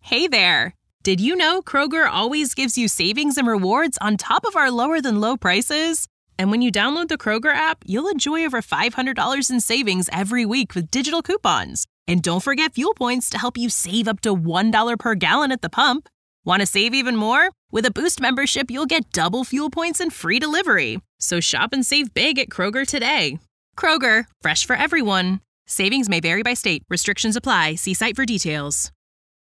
Hey there! Did you know Kroger always gives you savings and rewards on top of our lower-than-low prices? And when you download the Kroger app, you'll enjoy over $500 in savings every week with digital coupons. And don't forget fuel points to help you save up to $1 per gallon at the pump. Want to save even more? With a Boost membership, you'll get double fuel points and free delivery. So shop and save big at Kroger today. Kroger, fresh for everyone. Savings may vary by state. Restrictions apply. See site for details.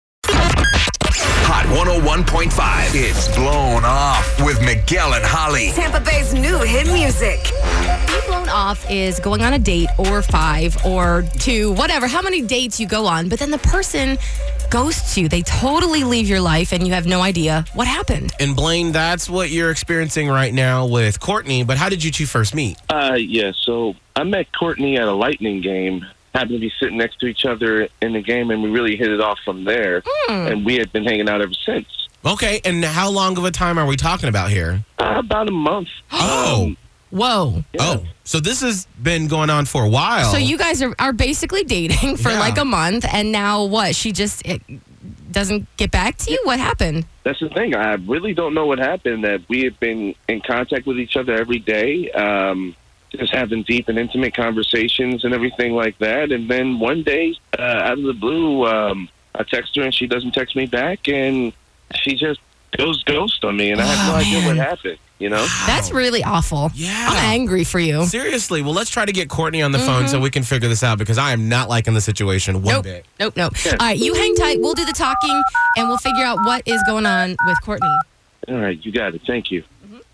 Hot 101.5. It's Blown Off with Miguel and Holly. Tampa Bay's new hit music. Being blown off is going on a date or 5 or 2, whatever, how many dates you go on, but then the person ghosts you. They totally leave your life and you have no idea what happened. And Blaine, that's what you're experiencing right now with Courtney, but how did you two first meet? So I met Courtney at a Lightning game. Happened to be sitting next to each other in the game, and we really hit it off from there. And we had been hanging out ever since. Okay, and how long of a time are we talking about here? About a month. Oh. Whoa. Yeah. Oh, so this has been going on for a while. So you guys are basically dating for like a month, and now what? She just doesn't get back to you? What happened? That's the thing. I really don't know what happened. That we had been in contact with each other every day, just having deep and intimate conversations and everything like that. And then one day, out of the blue, I text her and she doesn't text me back, and she just goes ghost on me, and I have no idea what happened. You know? That's really awful. Yeah. I'm angry for you. Seriously. Well, let's try to get Courtney on the phone so we can figure this out, because I am not liking the situation one bit. Nope. All right, you hang tight. We'll do the talking, and we'll figure out what is going on with Courtney. All right, you got it. Thank you.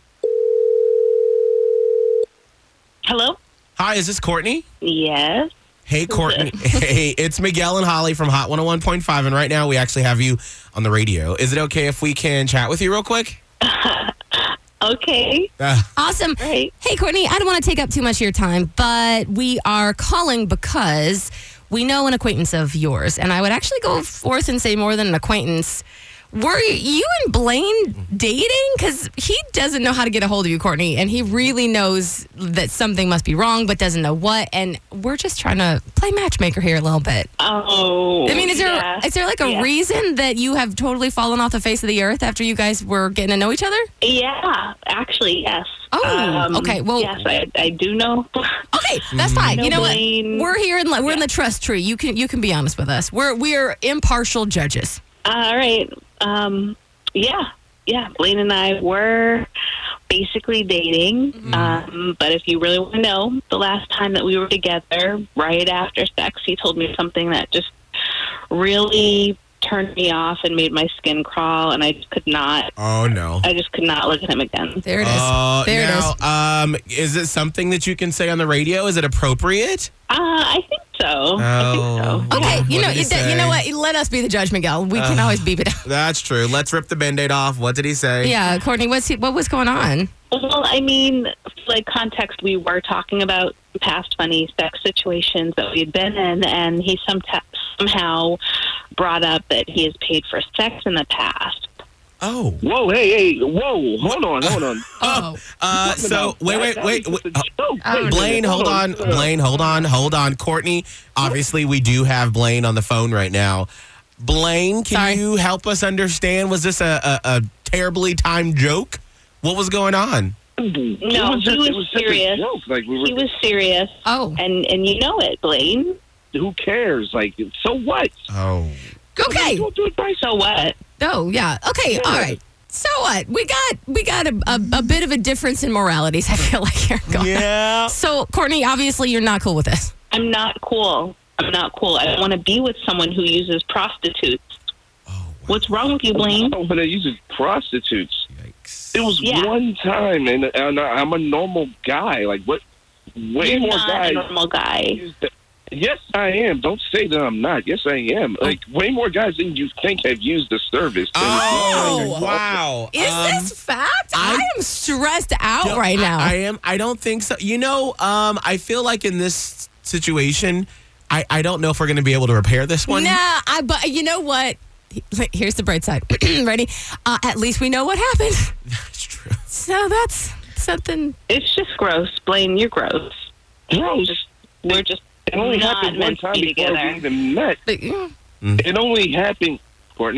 Hello? Hi, is this Courtney? Yes. Hey, Courtney. Hey, it's Miguel and Holly from Hot 101.5, and right now we actually have you on the radio. Is it okay if we can chat with you real quick? Okay. Awesome. Right. Hey, Courtney, I don't want to take up too much of your time, but we are calling because we know an acquaintance of yours, and I would actually go forth and say more than an acquaintance. Were you and Blaine dating? Because he doesn't know how to get a hold of you, Courtney, and he really knows that something must be wrong, but doesn't know what, and we're just trying to play matchmaker here a little bit. Oh. I mean, is there like a reason that you have totally fallen off the face of the earth after you guys were getting to know each other? Yeah, actually, yes. Oh, okay. Well, yes, I do know. Okay, that's fine. You know Blaine. what? We're here we're in the trust tree. You can be honest with us. We're impartial judges. All right. Yeah. Blaine and I were basically dating. But if you really want to know, the last time that we were together, right after sex, he told me something that just really turned me off and made my skin crawl, and I just could not. Oh, no. I just could not look at him again. There it is. There it is. Is it something that you can say on the radio? Is it appropriate? I think so. Okay, you know say? what? Let us be the judge, Miguel. We can always beep it out. That's true. Let's rip the Band-Aid off. What did he say? Yeah, Courtney, what was going on? Well, I mean, like context, we were talking about past funny sex situations that we'd been in, and he somehow brought up that he has paid for sex in the past. Oh. Whoa, hey, whoa, hold on. So, wait. Wait, Blaine, hold on. Blaine, hold on. Courtney, obviously we do have Blaine on the phone right now. Blaine, can you help us understand? Was this a terribly timed joke? What was going on? No, he was serious. He was serious. Oh. And you know it, Blaine. Who cares? Like, so what? Oh. Okay. Don't do it by So what? Oh, yeah. Okay, all right. So what? We got a bit of a difference in moralities, I feel like here. Yeah. So, Courtney, obviously you're not cool with this. I'm not cool. I don't want to be with someone who uses prostitutes. Oh, wow. What's wrong with you, Blaine? Oh, but they use prostitutes. Yikes. It was one time, and I'm a normal guy. Like, what? Way You're more not guys. a normal guy. Yes, I am. Don't say that I'm not. Yes, I am. Like, way more guys than you think have used the service. Oh, wow. Is this fact? I am stressed out right now. I am. I don't think so. You know, I feel like in this situation, I don't know if we're going to be able to repair this one. Nah, but you know what? Here's the bright side. Ready? At least we know what happened. That's true. So that's something. It's just gross, Blaine. You're gross. Gross. We're just It only not happened one meant to time be before together. we even met. But, yeah. It only happened, Courtney.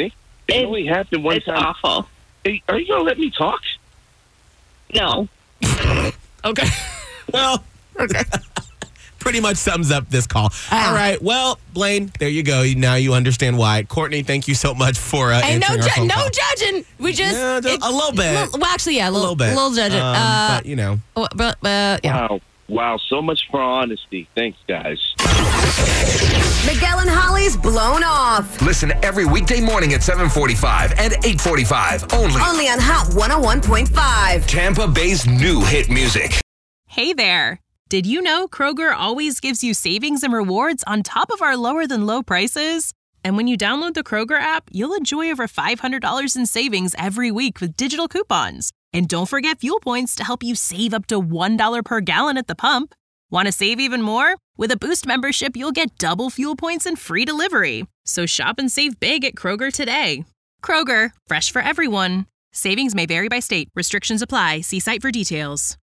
It only happened one It's time. awful. Hey, are you going to let me talk? No. Okay. Well, Okay. pretty much sums up this call. All right. Well, Blaine, there you go. Now you understand why. Courtney, thank you so much for Hey, answering our phone no call. judging. We just Yeah, a little bit. Well, actually, yeah, A little bit. A little judging. But, you know. But yeah. Wow. So much for honesty. Thanks, guys. Miguel and Holly's Blown Off. Listen every weekday morning at 7:45 and 8:45 Only on Hot 101.5. Tampa Bay's new hit music. Hey there! Did you know Kroger always gives you savings and rewards on top of our lower than low prices? And when you download the Kroger app, you'll enjoy over $500 in savings every week with digital coupons. And don't forget fuel points to help you save up to $1 per gallon at the pump. Want to save even more? With a Boost membership, you'll get double fuel points and free delivery. So shop and save big at Kroger today. Kroger, fresh for everyone. Savings may vary by state. Restrictions apply. See site for details.